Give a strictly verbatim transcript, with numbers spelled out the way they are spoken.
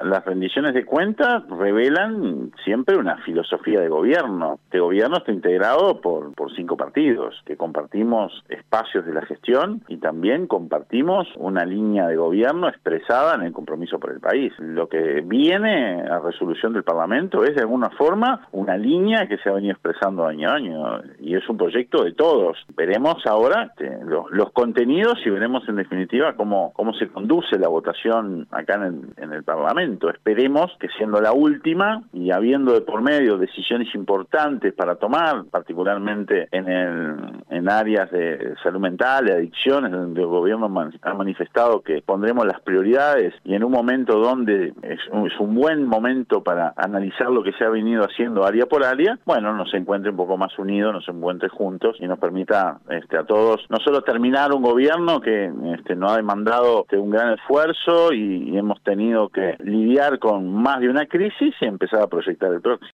las rendiciones de cuentas revelan siempre una filosofía de gobierno. Este gobierno está integrado por, por cinco partidos, que compartimos espacios de la gestión y también compartimos una línea de gobierno expresada en el compromiso por el país. Lo que viene a resolución del Parlamento es de alguna forma una línea que se ha venido expresando año a año y es un proyecto de todos. Veremos ahora este, los, los contenidos y veremos en definitiva cómo, cómo se conduce la votación acá en el, en el Parlamento. Esperemos que siendo la última y habiendo de por medio decisiones importantes para tomar, particularmente en, el, en áreas de salud mental, de adicciones, donde el gobierno man, ha manifestado que pondremos las prioridades y en un momento donde es un, es un buen momento para analizar lo que se ha venido haciendo área por área, bueno, nos encuentre un poco más unidos, nos encuentre juntos y nos permita este, a todos no solo terminar un gobierno que este, nos ha demandado este, un gran esfuerzo y, y hemos tenido que lidiar con más de una crisis y empezar a proyectar el próximo.